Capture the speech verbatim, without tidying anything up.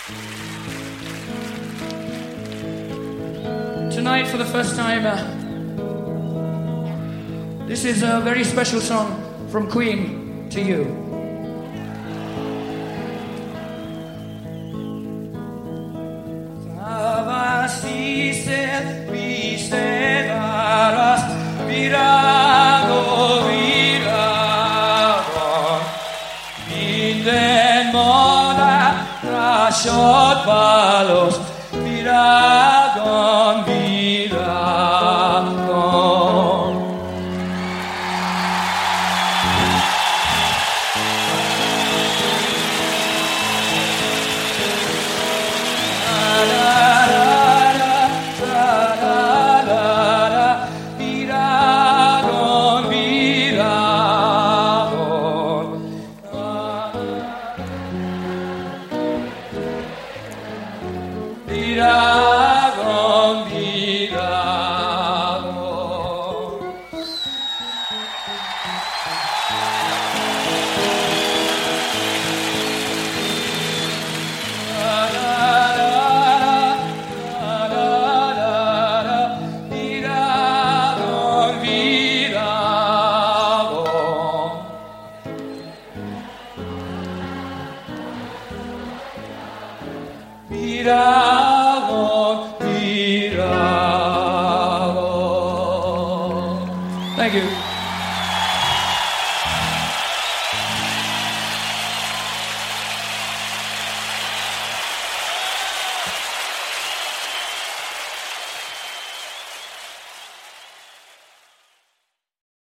Tonight, for the first time, uh, this is a very special song from Queen to you. Shot palos, viragon, viragon. La la la la, la la la la, viragon, viragon. Viragon, viragon. La la la la, la la la la, viragon, viragon. Viragon.